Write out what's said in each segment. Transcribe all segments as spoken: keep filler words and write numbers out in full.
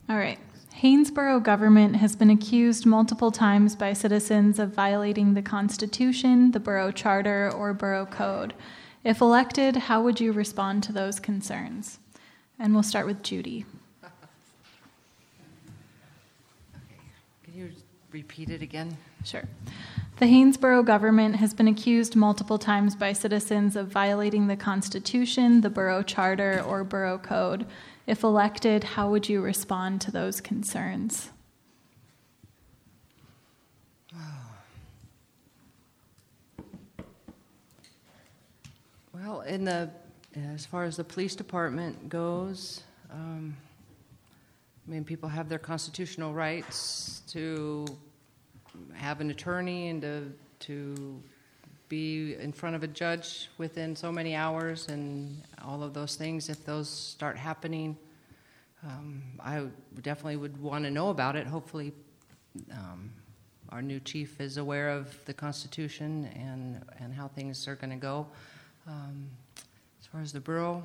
All right. Haynesboro government has been accused multiple times by citizens of violating the Constitution, the borough charter, or borough code. If elected, how would you respond to those concerns? And we'll start with Judy. Okay. Can you repeat it again? Sure. The Haynesboro government has been accused multiple times by citizens of violating the Constitution, the borough charter, or borough code. If elected, how would you respond to those concerns? Well, in the as far as the police department goes, um, I mean, people have their constitutional rights to have an attorney and to to be in front of a judge within so many hours and all of those things. If those start happening, um, I definitely would want to know about it. Hopefully, um, our new chief is aware of the Constitution and, and how things are going to go. Um, as far as the borough,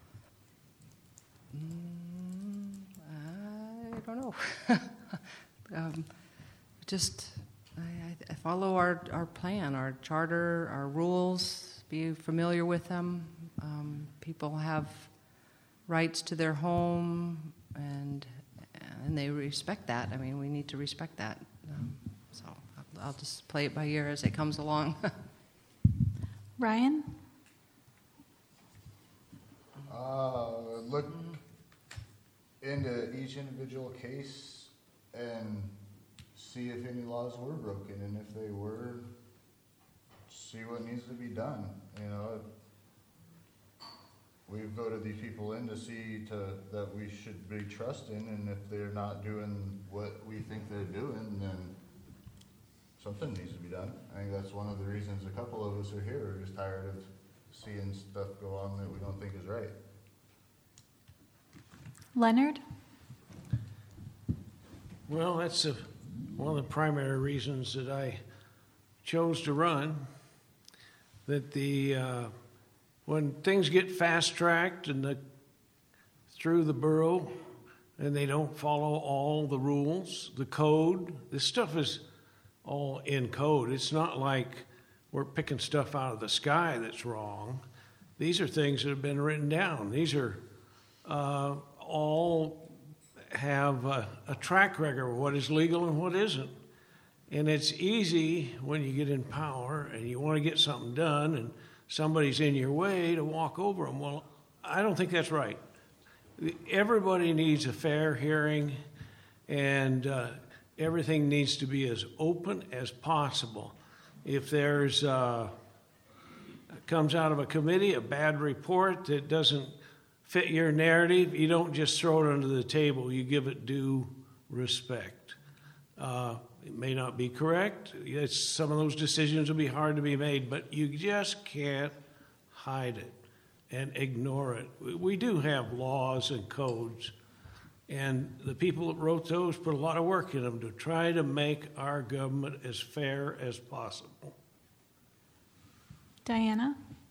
mm, I don't know. um, just... I, I follow our, our plan, our charter, our rules, be familiar with them. Um, people have rights to their home, and and they respect that. I mean, we need to respect that. Um, so I'll, I'll just play it by ear as it comes along. Ryan? Uh, look into each individual case and see if any laws were broken, and if they were, see what needs to be done. You know, we've voted these people in to see to that we should be trusting, and if they're not doing what we think they're doing, then something needs to be done. I think that's one of the reasons a couple of us are here. We're just tired of seeing stuff go on that we don't think is right. Leonard? Well, that's a one of the primary reasons that I chose to run, that the uh, when things get fast-tracked and the, through the borough and they don't follow all the rules, the code, this stuff is all in code. It's not like we're picking stuff out of the sky that's wrong. These are things that have been written down. These are uh, all have a, a track record of what is legal and what isn't. And it's easy when you get in power and you want to get something done and somebody's in your way to walk over them. Well, I don't think that's right. Everybody needs a fair hearing, and uh, everything needs to be as open as possible. If there's uh, comes out of a committee a bad report that doesn't fit your narrative, you don't just throw it under the table. You give it due respect. Uh, it may not be correct. It's, some of those decisions will be hard to be made, but you just can't hide it and ignore it. We do have laws and codes, and the people that wrote those put a lot of work in them to try to make our government as fair as possible. Diana?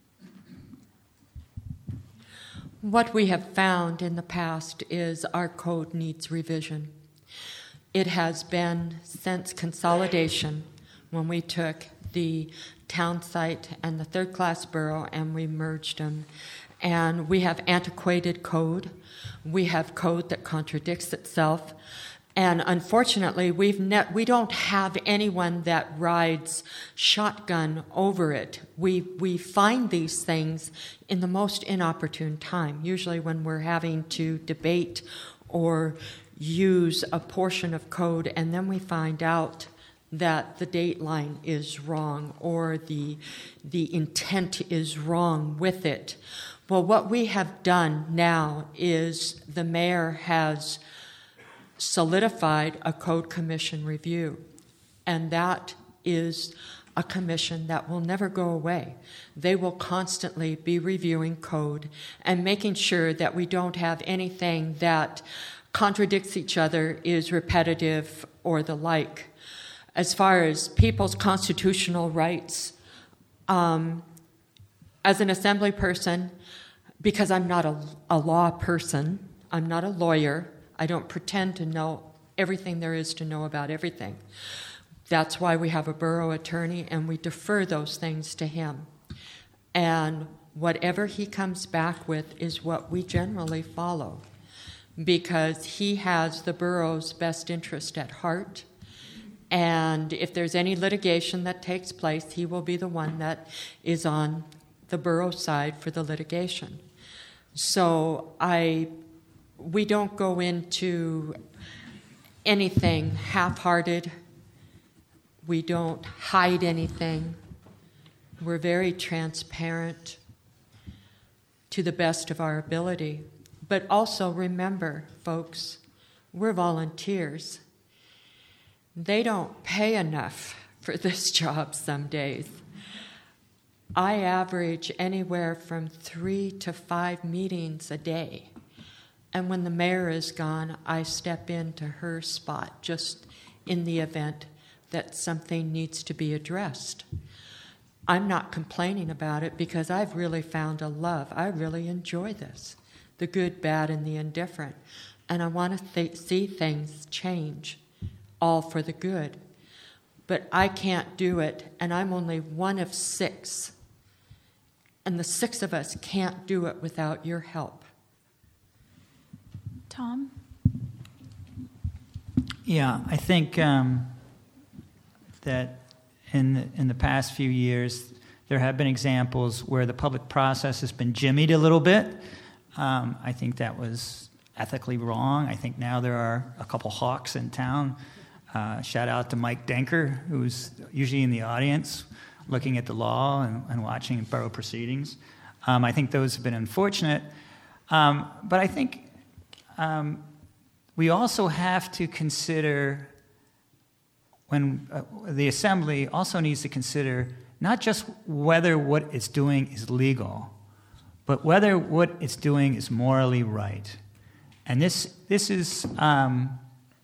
What we have found in the past is our code needs revision. It has been since consolidation, when we took the town site and the third-class borough and we merged them. And we have antiquated code. We have code that contradicts itself. And unfortunately, we've ne- we don't have anyone that rides shotgun over it. We we find these things in the most inopportune time, usually when we're having to debate or use a portion of code, and then we find out that the date line is wrong or the the intent is wrong with it. Well, what we have done now is the mayor has solidified a code commission review, and that is a commission that will never go away. They will constantly be reviewing code and making sure that we don't have anything that contradicts each other, is repetitive, or the like. As far as people's constitutional rights, um, as an assembly person, because I'm not a, a law person, I'm not a lawyer, I don't pretend to know everything there is to know about everything. That's why we have a borough attorney, and we defer those things to him. And whatever he comes back with is what we generally follow, because he has the borough's best interest at heart. And if there's any litigation that takes place, he will be the one that is on the borough side for the litigation. So I, we don't go into anything half-hearted. We don't hide anything. We're very transparent to the best of our ability. But also remember, folks, we're volunteers. They don't pay enough for this job some days. I average anywhere from three to five meetings a day. And when the mayor is gone, I step into her spot just in the event that something needs to be addressed. I'm not complaining about it because I've really found a love. I really enjoy this, the good, bad, and the indifferent. And I want to th- see things change, all for the good. But I can't do it, and I'm only one of six. And the six of us can't do it without your help. Tom? Yeah, I think um, that in the, in the past few years, there have been examples where the public process has been jimmied a little bit. Um, I think that was ethically wrong. I think now there are a couple hawks in town. Uh, shout out to Mike Denker, who's usually in the audience looking at the law and, and watching borough proceedings. Um, I think those have been unfortunate. Um, but I think um, we also have to consider, when uh, the Assembly also needs to consider not just whether what it's doing is legal, but whether what it's doing is morally right. And this, this is um,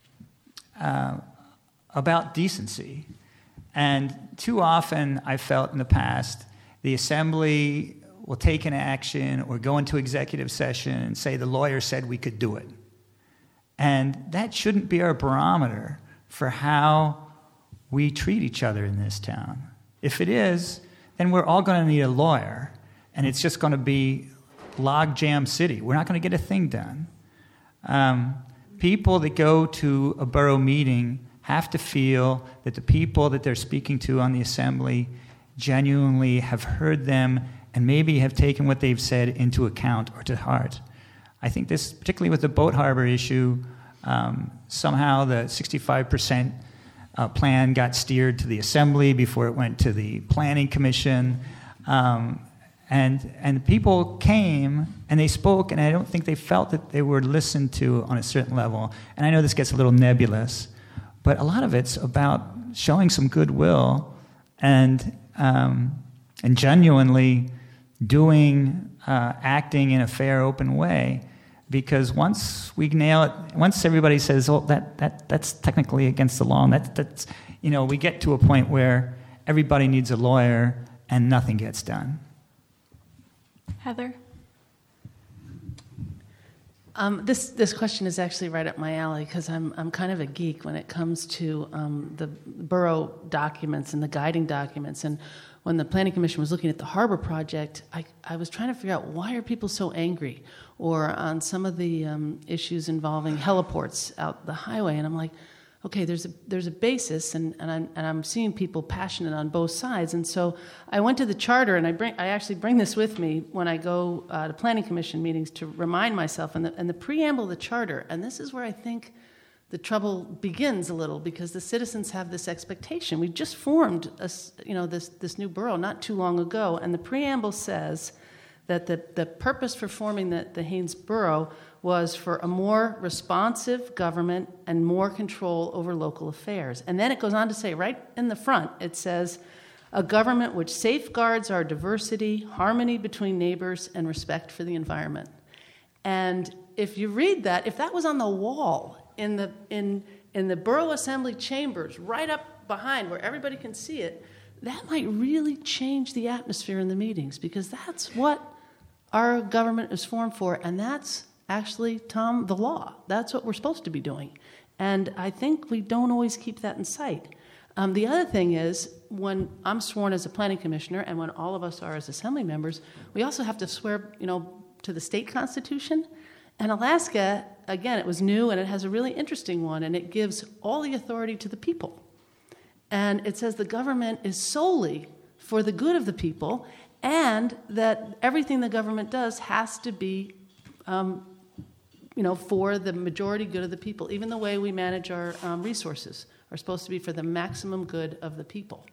uh, about decency. And too often, I felt in the past, the Assembly will take an action or go into executive session and say the lawyer said we could do it. And that shouldn't be our barometer for how we treat each other in this town. If it is, then we're all going to need a lawyer, and it's just going to be logjam city. We're not going to get a thing done. Um, people that go to a borough meeting have to feel that the people that they're speaking to on the Assembly genuinely have heard them and maybe have taken what they've said into account or to heart. I think this, particularly with the boat harbor issue, um, somehow the sixty-five percent uh, plan got steered to the Assembly before it went to the Planning Commission. Um, and and people came and they spoke, and I don't think they felt that they were listened to on a certain level. And I know this gets a little nebulous, but a lot of it's about showing some goodwill and um, and genuinely doing, uh, acting in a fair, open way. Because once we nail it, once everybody says, "Oh, that that that's technically against the law," and that that's, you know, we get to a point where everybody needs a lawyer and nothing gets done. Heather? Um, this this question is actually right up my alley because I'm I'm kind of a geek when it comes to um, the borough documents and the guiding documents. And when the Planning Commission was looking at the harbor project, I, I was trying to figure out why are people so angry, or on some of the um, issues involving heliports out the highway. And I'm like, okay, there's a there's a basis, and, and I'm and I'm seeing people passionate on both sides. And so I went to the charter, and I bring I actually bring this with me when I go uh, to Planning Commission meetings to remind myself. And the and the preamble of the charter, and this is where I think the trouble begins a little, because the citizens have this expectation. We just formed a, you know this this new borough not too long ago, and the preamble says that the the purpose for forming the the Haines Borough was for a more responsive government and more control over local affairs. And then it goes on to say, right in the front, it says, a government which safeguards our diversity, harmony between neighbors, and respect for the environment. And if you read that, if that was on the wall in the in in the Borough Assembly chambers, right up behind where everybody can see it, that might really change the atmosphere in the meetings, because that's what our government is formed for, and that's actually, Tom, the law. That's what we're supposed to be doing. And I think we don't always keep that in sight. Um, the other thing is, when I'm sworn as a planning commissioner and when all of us are as assembly members, we also have to swear, you know, to the state constitution. And Alaska, again, it was new and it has a really interesting one, and it gives all the authority to the people. And it says the government is solely for the good of the people, and that everything the government does has to be, um, you know, for the majority good of the people. Even the way we manage our um, resources are supposed to be for the maximum good of the people.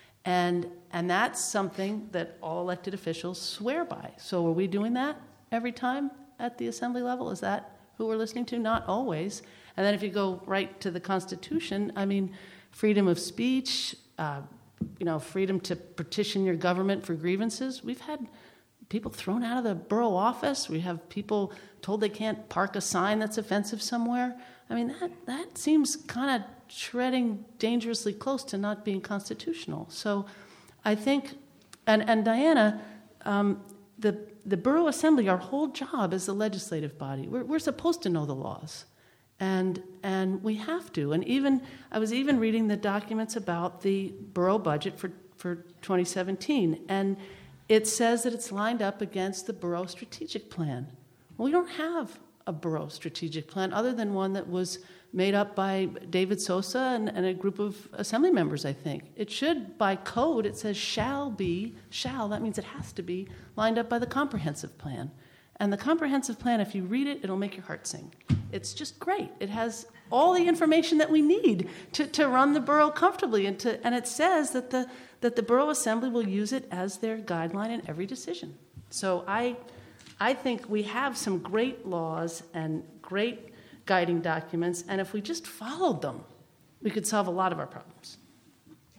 And and that's something that all elected officials swear by. So are we doing that every time at the assembly level? Is that who we're listening to? Not always. And then if you go right to the Constitution, I mean, freedom of speech, uh, you know, freedom to petition your government for grievances. We've had people thrown out of the borough office. We have people told they can't park a sign that's offensive somewhere. I mean, that, that seems kind of treading dangerously close to not being constitutional. So I think, and, and Diana, um, the, the borough assembly, our whole job is the legislative body. We're, we're supposed to know the laws. And and we have to. And even I was even reading the documents about the borough budget for, for twenty seventeen, and it says that it's lined up against the borough strategic plan. Well, we don't have a borough strategic plan other than one that was made up by David Sosa and, and a group of assembly members, I think. It should, by code, it says shall be, shall, that means it has to be, lined up by the comprehensive plan. And the comprehensive plan, if you read it, it'll make your heart sing. It's just great. It has all the information that we need to, to run the borough comfortably, and to and it says that the that the borough assembly will use it as their guideline in every decision. So I I think we have some great laws and great guiding documents, and if we just followed them, we could solve a lot of our problems.